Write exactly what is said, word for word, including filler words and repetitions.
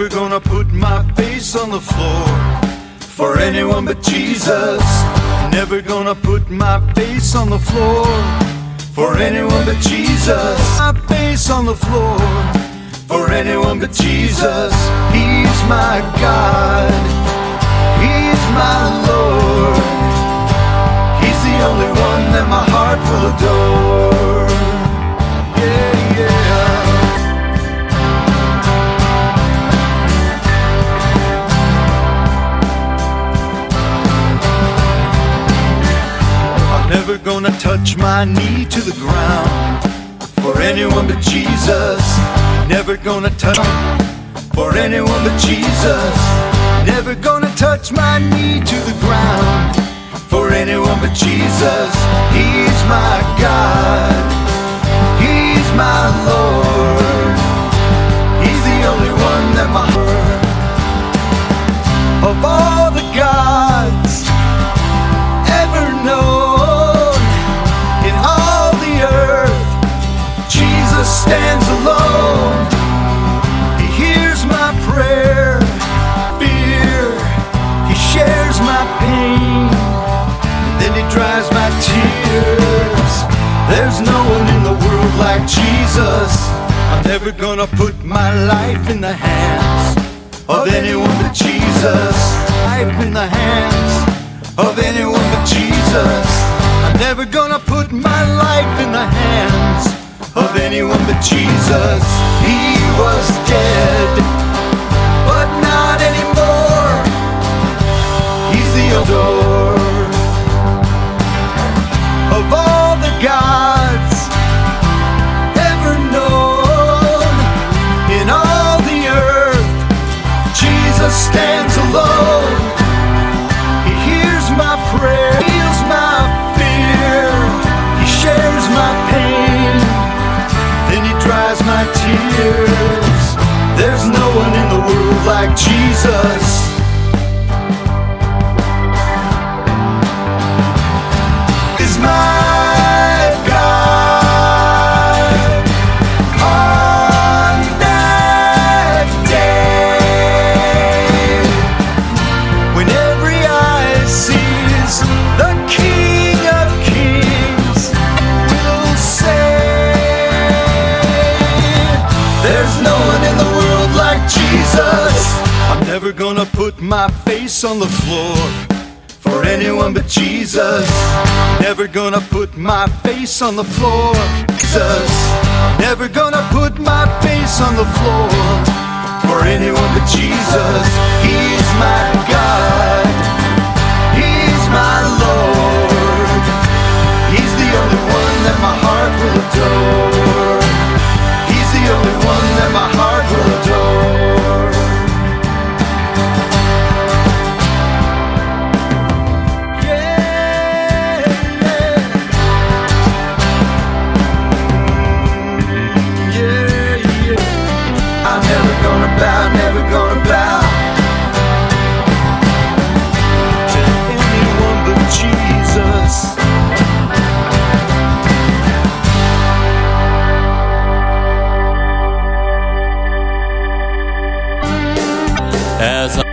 gonna put my face on the floor for anyone but Jesus. Never gonna put my face on the floor for anyone but Jesus. My face on the floor for anyone but Jesus. He's my God, He's my Lord. He's the only one that my heart will adore. Yeah, yeah. Never gonna touch my knee to the ground for anyone but Jesus. Never gonna touch for anyone but Jesus. Never gonna touch my knee to the ground for anyone but Jesus. He's my God, He's my Lord. He's the only one that my heart, of all the gods ever known, stands alone. He hears my prayer, fear. He shares my pain, then He dries my tears. There's no one in the world like Jesus. I'm never gonna put my life in the hands of anyone but Jesus. Life in the hands of anyone but Jesus. I'm never gonna put my life in the hands of anyone but Jesus. He was dead, but not anymore. He's the door of all the gods ever known in all the earth. Jesus stands alone. He hears my prayer, heals my fear. He shares my pain, then He dries my tears. There's no one in the world like Jesus. Is my God. On that day when every eye sees the King of Kings, will say there's no one in the world like Jesus. I'm never gonna put my face on the floor for anyone but Jesus. Never gonna put my face on the floor, Jesus. Never gonna put my face on the floor for anyone but Jesus. He's my God, He's my Lord. He's the only one that my heart will adore. He's the only one that my heart will adore. Yeah, yeah, yeah, yeah. I'm never gonna bow, never gonna bow to anyone but Jesus. As I